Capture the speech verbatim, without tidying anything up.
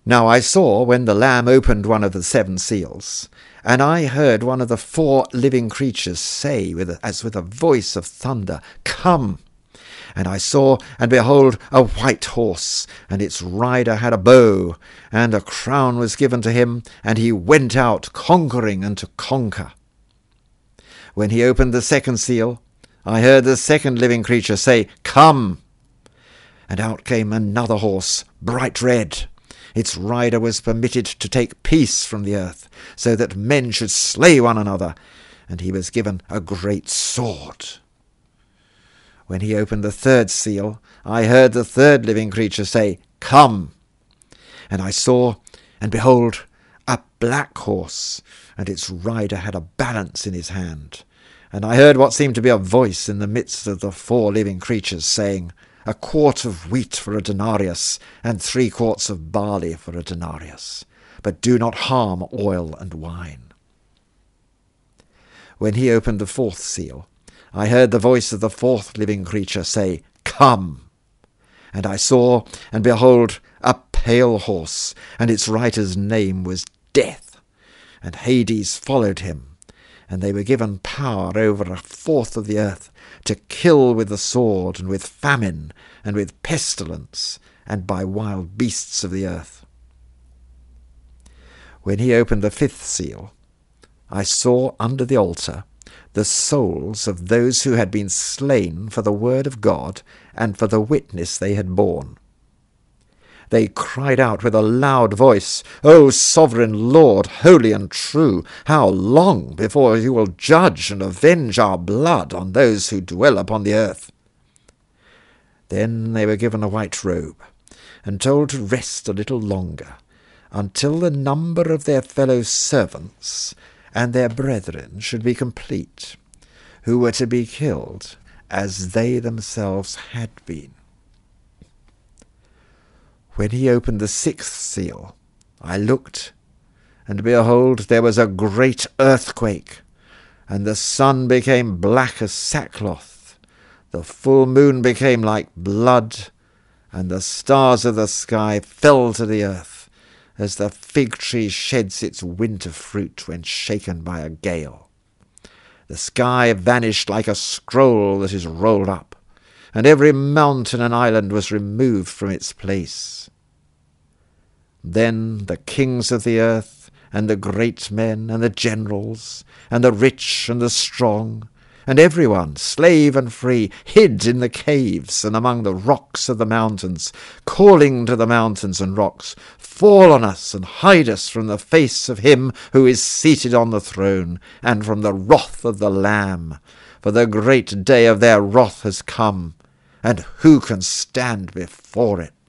Now I saw when the Lamb opened one of the seven seals, and I heard one of the four living creatures say, with a, as with a voice of thunder, "Come!" And I saw, and behold, a white horse, and its rider had a bow, and a crown was given to him, and he went out conquering and to conquer. When he opened the second seal, I heard the second living creature say, "Come!" And out came another horse, bright red. Its rider was permitted to take peace from the earth, so that men should slay one another, and he was given a great sword. When he opened the third seal, I heard the third living creature say, "Come!" And I saw, and behold, a black horse, and its rider had a balance in his hand. And I heard what seemed to be a voice in the midst of the four living creatures, saying, "A quart of wheat for a denarius, and three quarts of barley for a denarius. But do not harm oil and wine." When he opened the fourth seal, I heard the voice of the fourth living creature say, "Come!" And I saw, and behold, a pale horse, and its rider's name was Death, and Hades followed him. And they were given power over a fourth of the earth, to kill with the sword, and with famine, and with pestilence, and by wild beasts of the earth. When he opened the fifth seal, I saw under the altar the souls of those who had been slain for the word of God and for the witness they had borne. They cried out with a loud voice, "O sovereign Lord, holy and true, how long before you will judge and avenge our blood on those who dwell upon the earth?" Then they were given a white robe, and told to rest a little longer, until the number of their fellow servants and their brethren should be complete, who were to be killed as they themselves had been. When he opened the sixth seal, I looked, and behold, there was a great earthquake, and the sun became black as sackcloth, the full moon became like blood, and the stars of the sky fell to the earth, as the fig tree sheds its winter fruit when shaken by a gale. The sky vanished like a scroll that is rolled up, and every mountain and island was removed from its place. Then the kings of the earth, and the great men, and the generals, and the rich and the strong, and everyone, slave and free, hid in the caves and among the rocks of the mountains, calling to the mountains and rocks, "Fall on us and hide us from the face of him who is seated on the throne, and from the wrath of the Lamb. For the great day of their wrath has come, and who can stand before it?"